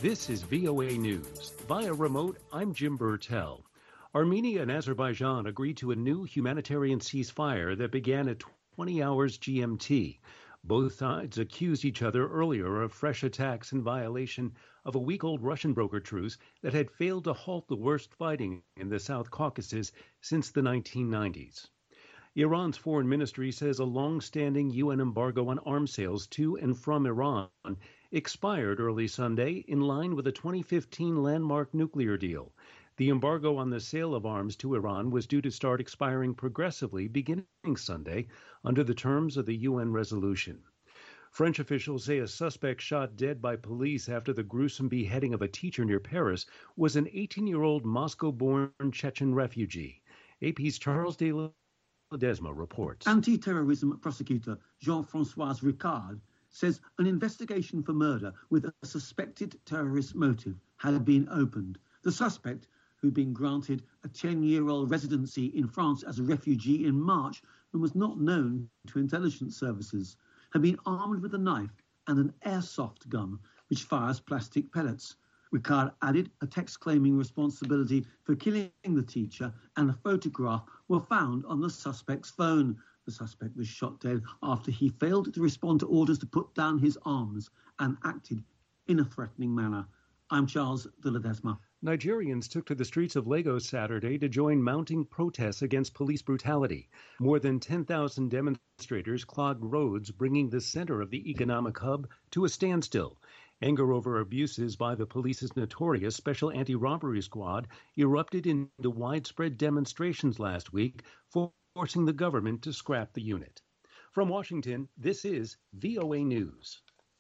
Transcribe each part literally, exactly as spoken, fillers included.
This is V O A News. Via remote, I'm Jim Burtell. Armenia and Azerbaijan agreed to a new humanitarian ceasefire that began at twenty hours G M T. Both sides accused each other earlier of fresh attacks in violation of a week-old Russian broker truce that had failed to halt the worst fighting in the South Caucasus since the nineteen nineties. Iran's foreign ministry says a long-standing U N embargo on arms sales to and from Iran expired early Sunday in line with a twenty fifteen landmark nuclear deal. The embargo on the sale of arms to Iran was due to start expiring progressively beginning Sunday under the terms of the U N resolution. French officials say a suspect shot dead by police after the gruesome beheading of a teacher near Paris was an eighteen-year-old Moscow-born Chechen refugee. A P's Charles de Ledesma reports. Anti-terrorism prosecutor Jean-François Ricard says an investigation for murder with a suspected terrorist motive had been opened. The suspect, who'd been granted a ten-year-old residency in France as a refugee in March and was not known to intelligence services, had been armed with a knife and an airsoft gun which fires plastic pellets. Ricard added a text claiming responsibility for killing the teacher and a photograph were found on the suspect's phone. The suspect was shot dead after he failed to respond to orders to put down his arms and acted in a threatening manner. I'm Charles de Ledesma. Nigerians took to the streets of Lagos Saturday to join mounting protests against police brutality. More than ten thousand demonstrators clogged roads, bringing the center of the economic hub to a standstill. Anger over abuses by the police's notorious Special Anti-Robbery Squad erupted into widespread demonstrations last week, forcing the government to scrap the unit. From Washington, this is V O A News.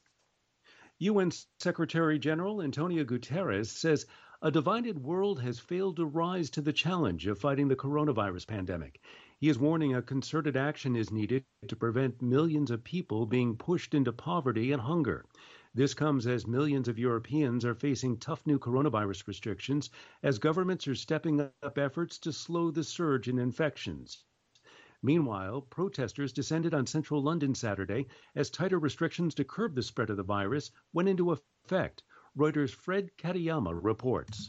U N Secretary General Antonio Guterres says a divided world has failed to rise to the challenge of fighting the coronavirus pandemic. He is warning a concerted action is needed to prevent millions of people being pushed into poverty and hunger. This comes as millions of Europeans are facing tough new coronavirus restrictions as governments are stepping up efforts to slow the surge in infections. Meanwhile, protesters descended on central London Saturday as tighter restrictions to curb the spread of the virus went into effect. Reuters' Fred Katayama reports.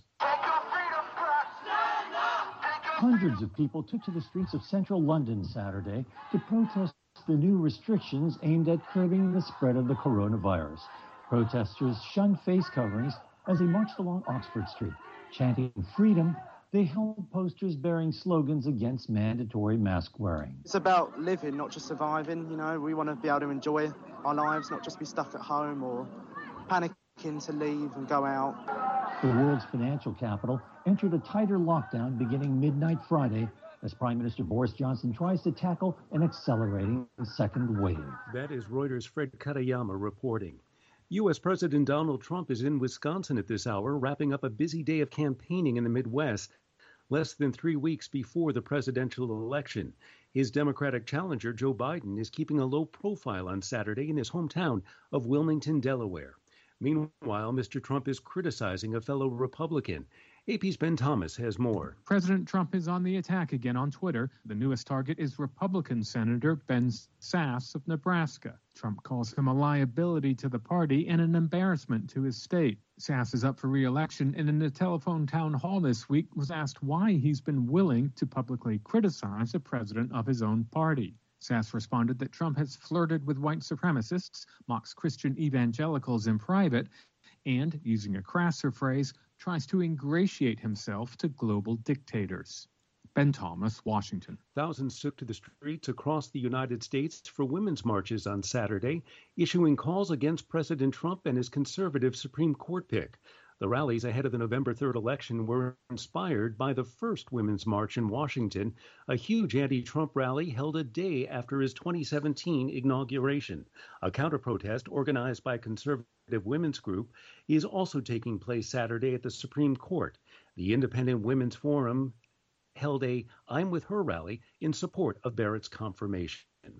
Hundreds of people took to the streets of central London Saturday to protest the new restrictions aimed at curbing the spread of the coronavirus. Protesters shunned face coverings as they marched along Oxford Street. Chanting freedom, they held posters bearing slogans against mandatory mask wearing. It's about living, not just surviving. You know, we want to be able to enjoy our lives, not just be stuck at home or panicking to leave and go out. The world's financial capital entered a tighter lockdown beginning midnight Friday as Prime Minister Boris Johnson tries to tackle an accelerating second wave. That is Reuters' Fred Katayama reporting. U S. President Donald Trump is in Wisconsin at this hour, wrapping up a busy day of campaigning in the Midwest, less than three weeks before the presidential election. His Democratic challenger, Joe Biden, is keeping a low profile on Saturday in his hometown of Wilmington, Delaware. Meanwhile, Mister Trump is criticizing a fellow Republican. A P's Ben Thomas has more. President Trump is on the attack again on Twitter. The newest target is Republican Senator Ben Sasse of Nebraska. Trump calls him a liability to the party and an embarrassment to his state. Sasse is up for re-election and in a telephone town hall this week was asked why he's been willing to publicly criticize the president of his own party. Sasse responded that Trump has flirted with white supremacists, mocks Christian evangelicals in private, and, using a crasser phrase, tries to ingratiate himself to global dictators. Ben Thomas, Washington. Thousands took to the streets across the United States for women's marches on Saturday, issuing calls against President Trump and his conservative Supreme Court pick. The rallies ahead of the November third election were inspired by the first Women's March in Washington, a huge anti-Trump rally held a day after his twenty seventeen inauguration. A counter-protest organized by a conservative women's group is also taking place Saturday at the Supreme Court. The Independent Women's Forum held a I'm With Her rally in support of Barrett's confirmation.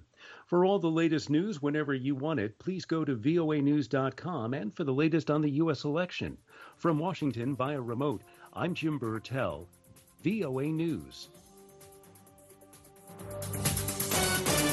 For all the latest news whenever you want it, please go to V O A news dot com and for the latest on the U S election. From Washington via remote, I'm Jim Burtell, V O A News.